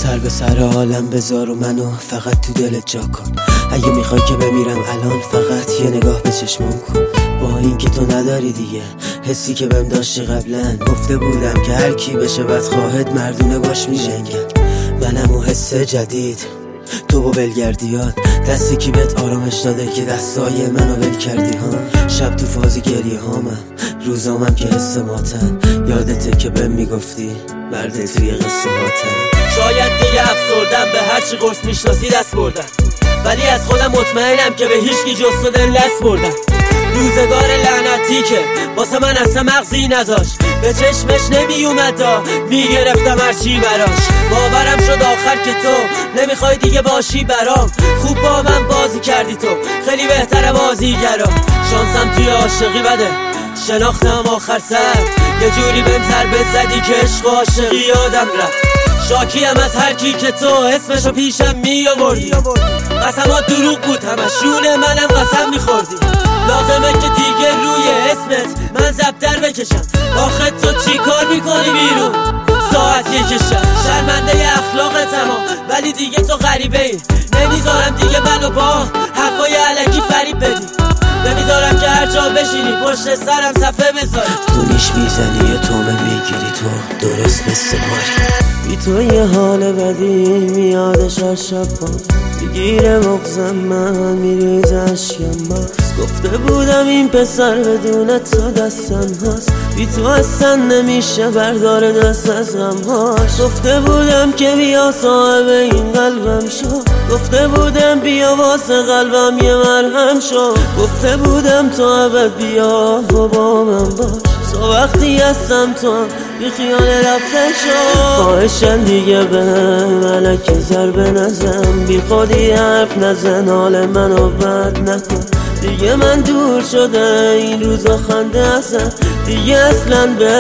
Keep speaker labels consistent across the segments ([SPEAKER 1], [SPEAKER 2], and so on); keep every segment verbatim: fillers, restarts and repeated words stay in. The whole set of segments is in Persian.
[SPEAKER 1] سر به سر عالم بذار و منو فقط تو دلت جا کن. اگه میخوای که بمیرم الان فقط یه نگاه به چشمام کن. با این که تو نداری دیگه حسی که بهم داشتی قبلا. گفته بودم که هر کی بشه بدخواهت مردونه باش میجنگن. منم و حس جدید تو با ولگردیات. دستی کی بهت آرامش داده که دستای منو ول کردی ها. شب تو فاز گریه هامم، روزامم که حس ماتم. یادته که بهم میگفتی مرد توی قصه هاتم.
[SPEAKER 2] شاید دیگه افسردم به هرچی قرص میشناسی دست بردم، ولی از خودم مطمئنم که به هیچکی جز تو دل دست بردم. روزگار لعنتی که واسه من اصلا مغزی نداشت، به چشمش نمی اومد میگرفتم هرچی براش. باورم شد آخر که تو نمیخوای دیگه باشی برام. خوب با من بازی کردی تو، خیلی بهتره بازیگرام. شانسم توی عاشقی بده، شناختم آخر سر. یه جوری بهم ضربه زدی که عشق و عاشقی یادم رفت. شاکیم از هر کی که تو اسمشو پیشم می آوردی. قسمات دروغ بود همشون، منم قسم میخوردی. لازمه که دیگه روی اسمت من زبدر بکشم. آخه تو چی کار میکنی بیرون ساعت یکشم؟ شرمنده اخلاقتم ولی دیگه تو غریبه ای. نمیذارم دیگه منو با حرفای علکی فریب بدی. نمیذارم که هر جا بشینی پشت سرم صفحه بذاری.
[SPEAKER 1] تو نیش میزنی یه تومه میگیری تو درست مثل ماری.
[SPEAKER 2] بی تو یه حال بدی میادش هر شب باز. بگیره مغزم من میریز عشقم باز. گفته بودم این پسر بدون تو دستم هست. بی تو اصلا نمیشه بردار دست از غم هاش. گفته بودم که بیا صاحب این قلبم شو. گفته بودم بیا واسه قلبم یه مرهم شو. گفته بودم تو ابد بیا و با من باش. تو وقتی هستم تو بی خیال رفته شو. خواهشن دیگه به ملکی ضربه نزن. بی خودی حرف نزن، حال منو بد نکن. دیگه من دور شده این روزا خنده هستم. دیگه اصلا به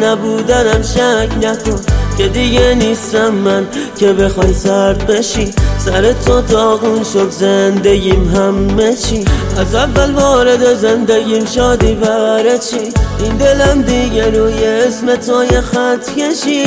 [SPEAKER 2] نبودنم شک نکن. که دیگه نیستم من که بخوای سرد بشی. سر تو داغون شد زندگیم همه چی. از اول وارد زندگیم شادی بره چی. این دلم دیگه روی اسم تو یه خط کشی.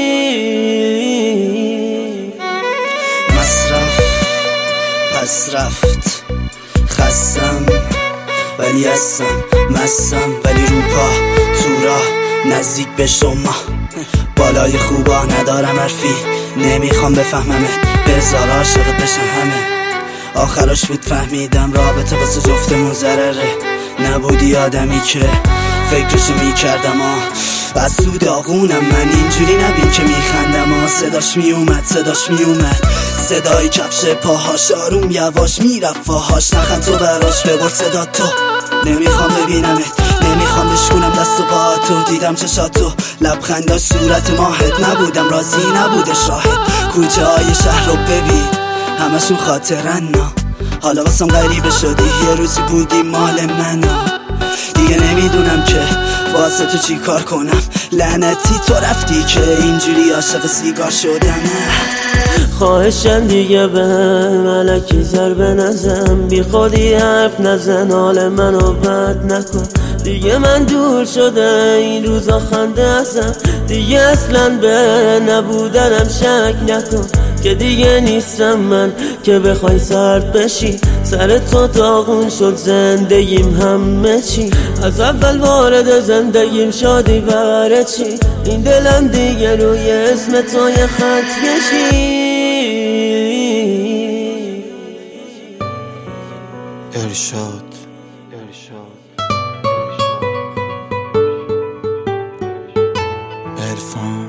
[SPEAKER 3] مصرف پس رفت، خستم ولی هستم، مستم ولی رو پا تو راه نزدیک به شما. بالای خوبا ندارم حرفی، نمیخوام بفهممت. بذار عاشقت بشن همه. آخرش بود فهمیدم رابطه واسه جفتمون ضرره. نبودی آدمی که فکرشو میکردم آه. از تو داغونم من اینجوری نبین که میخندم آه. صداش میومد صداش میومد صدای کفش پاهاش آروم یواش میرفت فاهاش. نخند تو براش ببر صدا تو. نمیخوام ببینمت، نمیخوام بشکنم دست و پا تو. دیدم چشاتو لبخنداش صورت ماهت. نبودم راضی نبوده شاهد. کوچه های شهر رو ببین همشون خاطرن نا. حالا واسم غریبه شدی، یه روزی بودی مال منو. دیگه نمیدونم که واسه تو چی کار کنم. لعنتی تو رفتی که اینجوری عاشق سیگار شدم.
[SPEAKER 2] خواهشن دیگه به ملکی ضربه نزن. بی خودی حرف نزن، حال منو بد نکن. دیگه من دور شده این روزا خنده هستم. دیگه اصلا به نبودنم شک نکن. که دیگه نیستم من که بخوای سرد بشی. سر تو داغون شد زندگیم همه چی. از اول وارد زندگیم شادی بره چی. این دلم دیگه روی اسم تو یه خط کشی.
[SPEAKER 4] ارشاد عرفان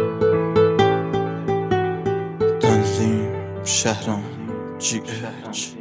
[SPEAKER 4] تنظیم شهرام جی اچ